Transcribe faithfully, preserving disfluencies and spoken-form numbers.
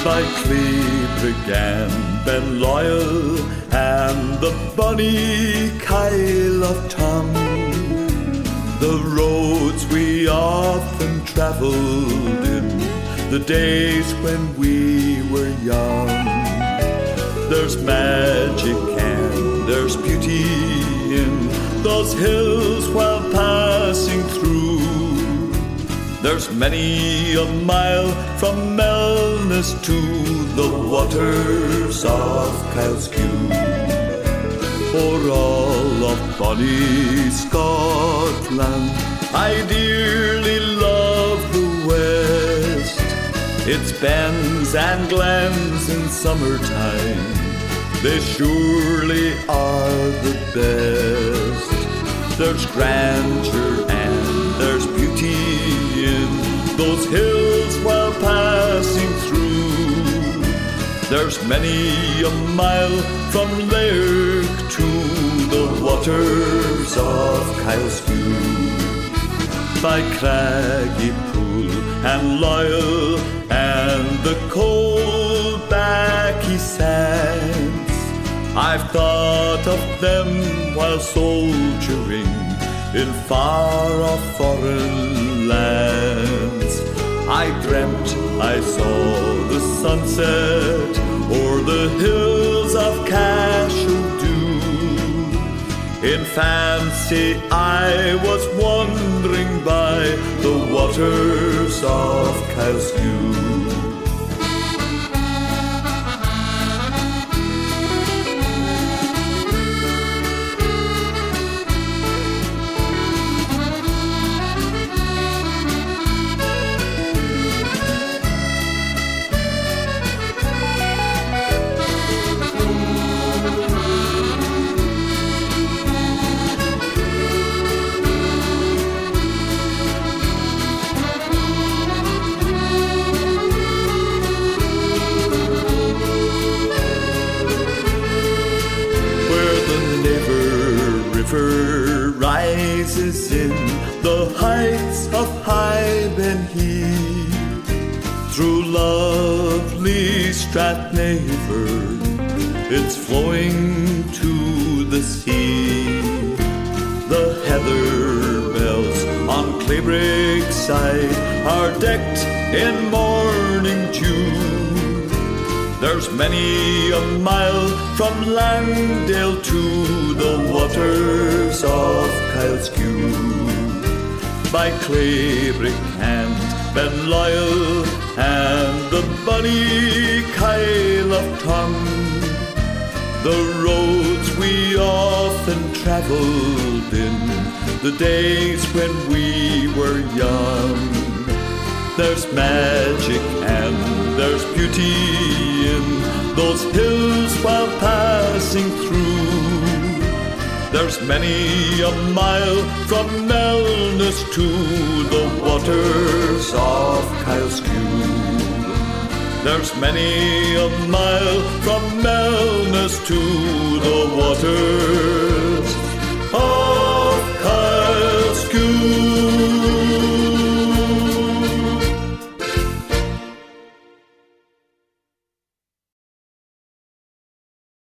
by Cleabrick and Benloyal and the bonny Kyle of Tongue, the roads we often travelled in, the days when we were young. There's magic and there's beauty in those hills while passing through. There's many a mile from Melness to the waters of Kyleskew. For all of bonny Scotland, I dearly love the West. Its bens and glens in summertime, they surely are the best. There's grandeur and there's beauty in those hills while passing through. There's many a mile from Lairg to the waters of Kyleskew. By Craggy Pool and Loyal and the cold Backy sands, I've thought of them while soldiering in far-off foreign lands. I dreamt I saw the sunset o'er the hills of Cashel-Dew. In fancy I was wandering by the waters of Kyleskew. Rises in the heights of High Ben Heath, through lovely Stratnaver, it's flowing to the sea. The heather bells on Cleabrick side are decked in morning dew. There's many a mile from Langdale to the waters of Kyleskew. By Cleabrick and Benloyal and the bonny Kyle of Tongue, the roads we often travelled in, the days when we were young. There's magic and there's beauty in those hills while passing through. There's many a mile from Melness to the waters of Kyleskew. There's many a mile from Melness to the waters